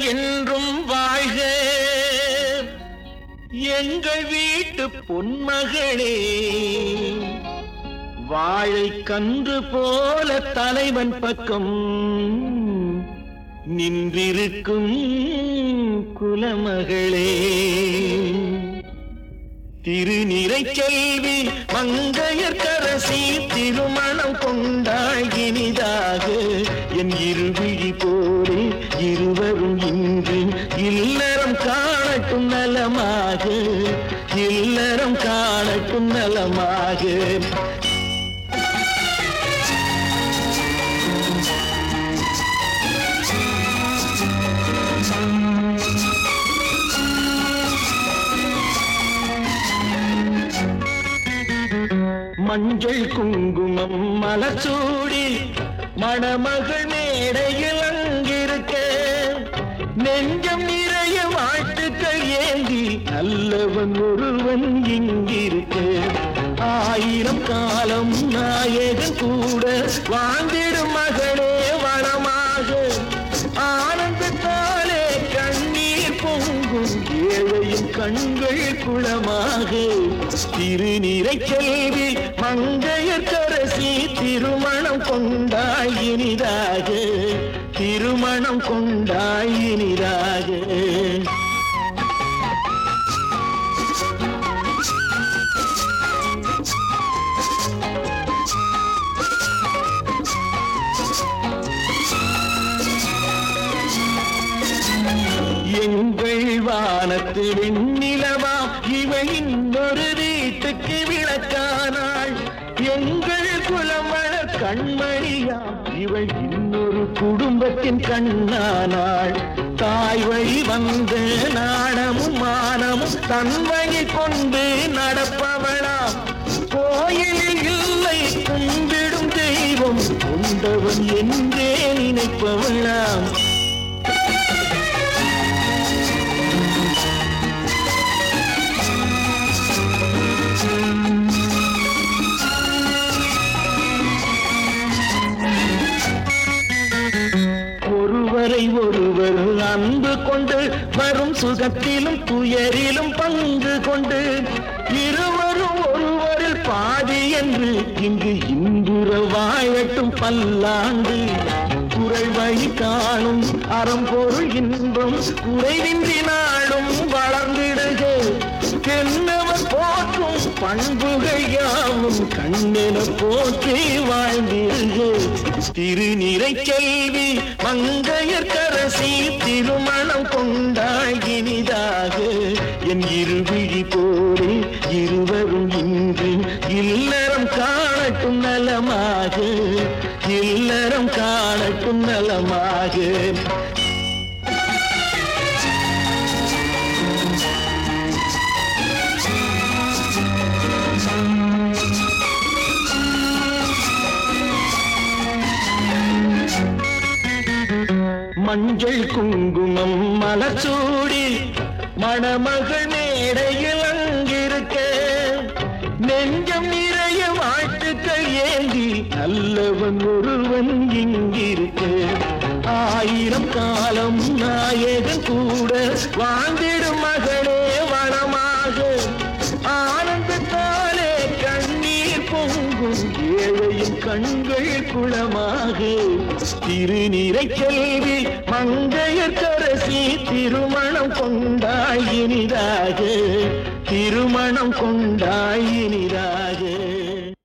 என்றும் வாழ்க எங்கள் வீட்டு பொன்மகளே. வாழை கன்று போல தலைவன் பக்கம் நின்றிருக்கும் குலமகளே. திருநிறைச்செல்வி மங்கையர்க்கரசி திருமணம் கொண்டாள் இனிதாக. என் இருவிழி போலே இருவரும் இன்று இல்லறம் காணட்டும் நலமாக, இல்லறம் காணட்டும் நலமாக. மஞ்சள் குங்குமம் மலச்சூடி மணமகள் மேடையில் அங்கிருக்க, நெஞ்சம் நிறைய வாழ்த்துக்கள் ஏந்தி நல்லவன் ஒருவன் இங்கிருக்க. 1000 காலம் நாயகன் கூட வாழ்ந்திடும் மகளே வளமாக. ஆனந்தத்தாலே கண்ணீர் பொங்கும் ஏழையின் கண்கள் குளமாக. திருநிறைச்செல்வி மங்கையர்க்கரசி திருமணம் கொண்டாள் இனிதாக, திருமணம் கொண்டாள் இனிதாக. எங்கள் வானத்து வெண்ணிலவா இவள் இன்னொரு வீட்டுக்கு விளக்கானாள். எங்கள் குலமலர் கண்மணியா இவள் இன்னொரு குடும்பத்தின் கண்ணானாள். தாய் வழி வந்த நாணமும் மானமும் தன் வழி கொண்டு நடப்பவளாம். கோயிலில் இல்லை கும்பிடும் தெய்வம் கொண்டவன் என்றே நினைப்பவளாம். ஒருவர் அன்பு கொண்டு வரும் சுகத்திலும் துயரிலும் பங்கு கொண்டு இருவரும் ஒருவரில் பாதி என்று இங்கு இன்புற வாழட்டும் பல்லாண்டு. குறை வழி காணும் அறம்பொருள் இன்பம் குறைவின்றி நாளும் வளர்ந்திடுக. கென்னவர் போற்றும் பண்புகள் யாவும் கண்ணென போற்றி வாழ்ந்திடுக. திருநிறைச்செல்வி மங்கையர்க்கரசி திருமணம் கொண்டாள் இனிதாக. என் இருவிழி போலே இருவரும் இன்று இல்லறம் காணட்டும் நலமாக, இல்லறம் காணட்டும் நலமாக. மஞ்சள் குங்குமம் மலச்சூடி மணமகள் மேடையில் அங்கிருக்க, நெஞ்சம் நிறைய வாழ்த்துக்கள் ஏந்தி நல்லவன் ஒருவன் இங்கிருக்க. 1000 காலம் நாயகன் கூட வாழ்ந்திடும் மகளே வளமாக. ஆனந்தத்தாலே கண்ணீர் பொங்கும் ஏழையின் கண்கள் குளமாக. திருநிறைச்செல்வி மங்கையர்க்கரசி திருமணம் கொண்டாள் இனிதாக, திருமணம் கொண்டாள் இனிதாக.